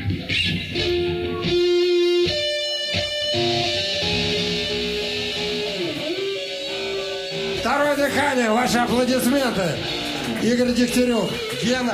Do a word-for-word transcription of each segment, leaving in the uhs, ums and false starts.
Второе дыхание, ваши аплодисменты. Игорь Дегтярев, Гена.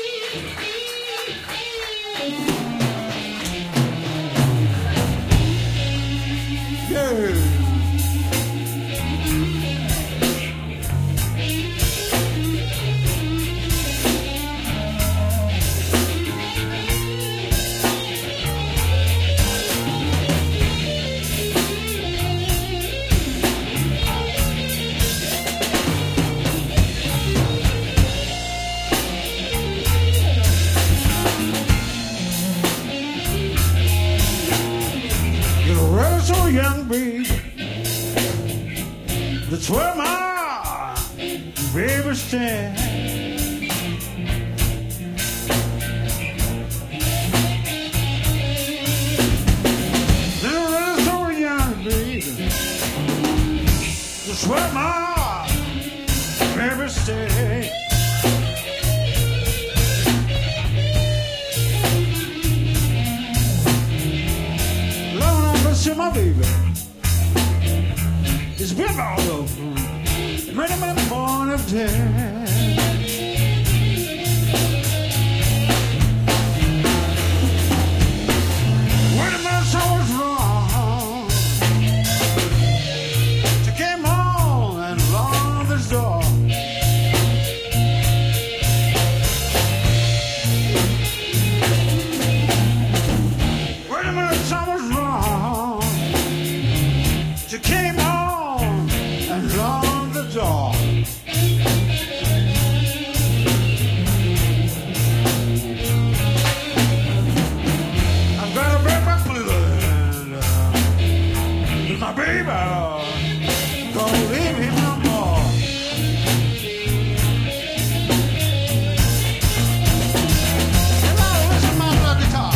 Young baby, that's where my baby stands. Little so young baby, that's where my baby stands. My baby is with all over ready by the born of ten. When the man saw was wrong, she came on and locked this door. When the man saw was wrong, she came on and locked the door. I'm gonna break my feeling with my baby. Gonna leave him no more. Hello, listen to my guitar.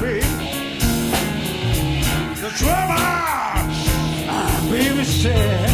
Baby said